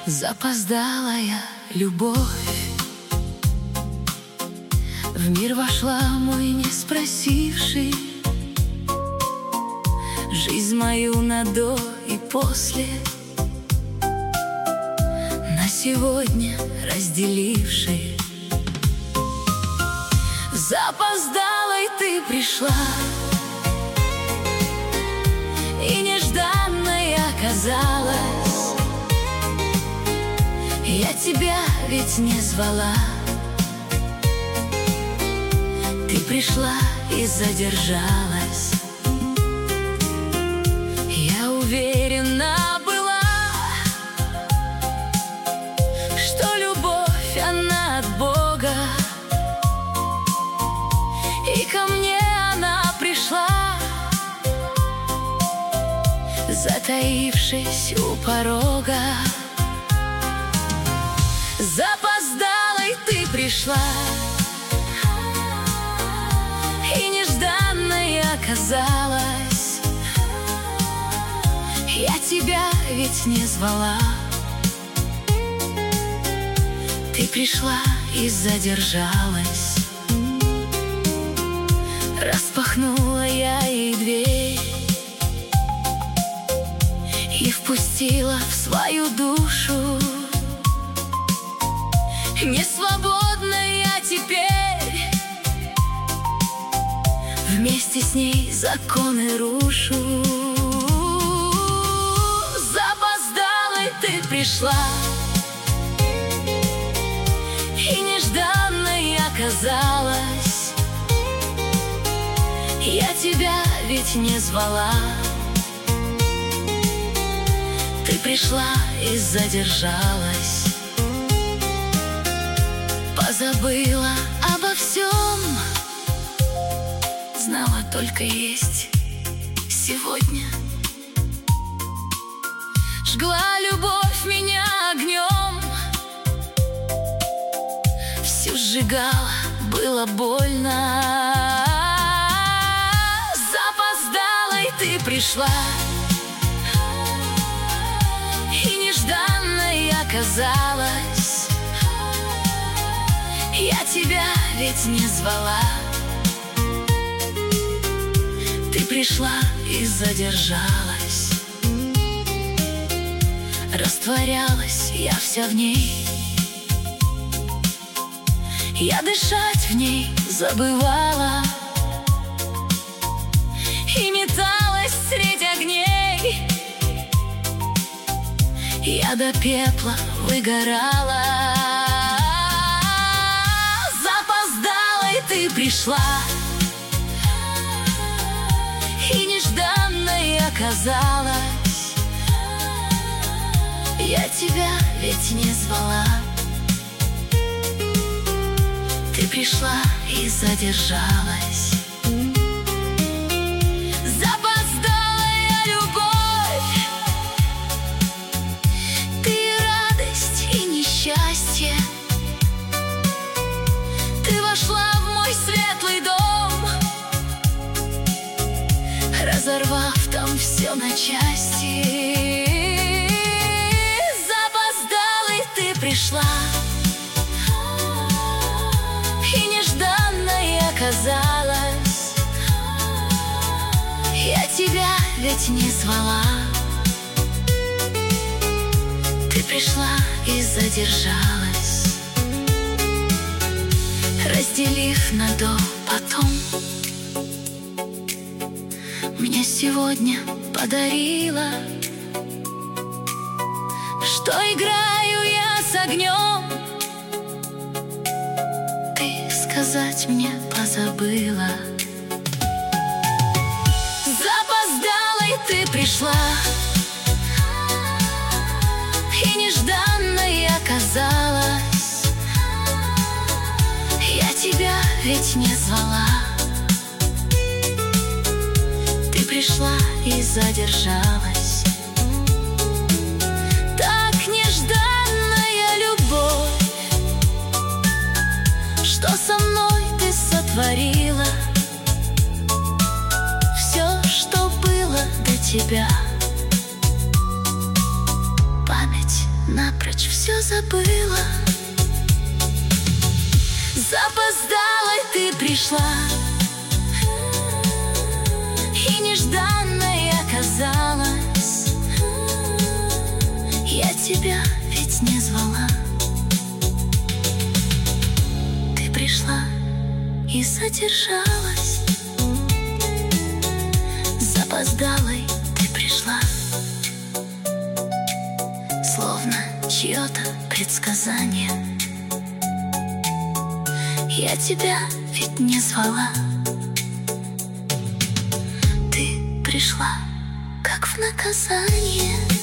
Запоздалая любовь в мир вошла мой, не спросивший жизнь мою на до и после, на сегодня разделивший. Запоздалой ты пришла, и нежданной оказалась. Я тебя ведь не звала, ты пришла и задержалась. Я уверена была, что любовь, она от Бога, и ко мне она пришла, затаившись у порога. Запоздалой ты пришла, и нежданной оказалась. Я тебя ведь не звала, ты пришла и задержалась. Распахнула я ей дверь и впустила в свою душу. Не свободна я теперь, вместе с ней законы рушу. Запоздалой ты пришла, и нежданной оказалась. Я тебя ведь не звала, ты пришла и задержалась. Позабыла обо всем, знала только есть сегодня. Жгла любовь меня огнем, всю сжигала, было больно. Запоздалой ты пришла, и нежданной оказалась. Я тебя ведь не звала, ты пришла и задержалась. Растворялась я вся в ней, я дышать в ней забывала и металась средь огней. Я до пепла выгорала. Ты пришла, и нежданной оказалась. Я тебя ведь не звала, ты пришла и задержалась. Запоздалая любовь, ты радость и несчастье. Ты вошла в мой светлый дом, разорвав там все на части. Запоздалой ты пришла, и нежданной оказалась. Я тебя ведь не звала, ты пришла и задержалась. Разделив на до, потом мне сегодня подарила, что играю я с огнем. Ты сказать мне позабыла. Запоздалой ты пришла, и нежданной оказалась. Я тебя ведь не звала, ты пришла и задержалась. Так нежданная любовь, что со мной ты сотворила. Все, что было до тебя, память напрочь все забыла. Запоздалой ты пришла, и нежданной оказалась. Я тебя ведь не звала. Ты пришла и задержалась. Запоздалой ты пришла, словно чье-то предсказание. Я тебя ведь не звала. Ты пришла, как в наказание.